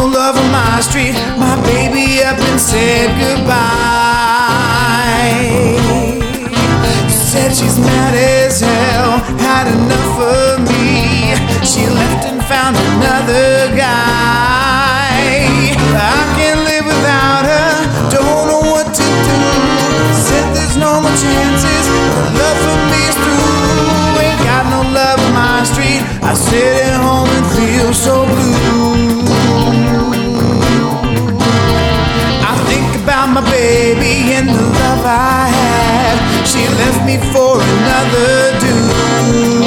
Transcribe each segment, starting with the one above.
no love on my street. My baby up and said goodbye. Said she's mad as hell, had enough of me. She left and found another guy. I can't live without her, don't know what to do. Said there's no more chances, her love for me is through. Ain't got no love on my street. I sit at home and feel so blue. I think about my baby and the love I had. She left me for another dude.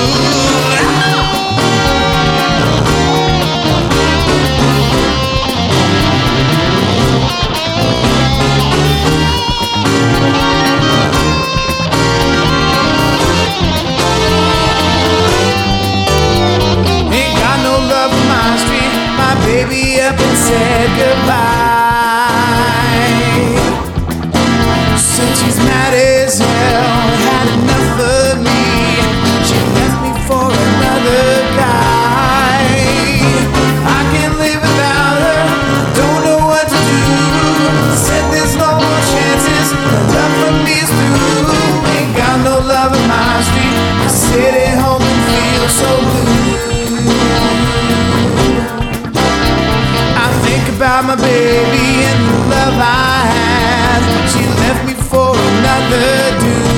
Ain't got no love on my street. My baby up and said goodbye. Said she's mad as hell, had enough of me. She left me for another guy. I can't live without her, don't know what to do. Said there's no more chances, her love for me is through. Ain't got no love in my street. I sit at home and feel so blue. I think about my baby and the love I had. She left me for another dude.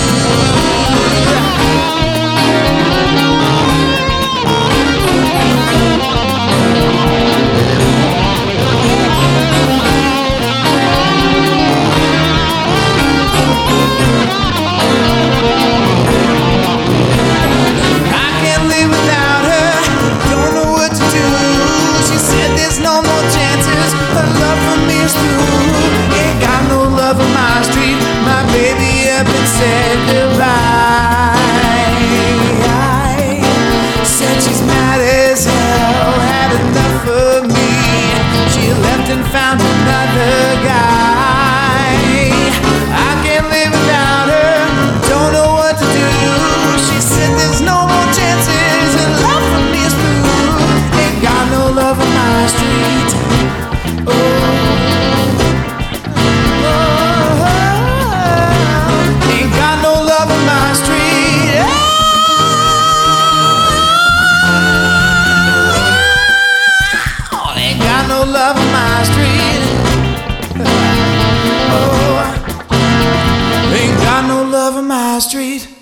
I can't live without her, don't know what to do. She said there's no more chances, her love for me is through. Ain't got no love on my street. My baby up and said goodbye. Said she's mad as hell, had enough of me. She left and found another guy. I can't live without her, don't know what to do. She said there's no more chances, and love for me is through. Ain't got no love on my street. Ain't got no love on my street. Ain't got no love on my street. Oh, ain't got no love on my street.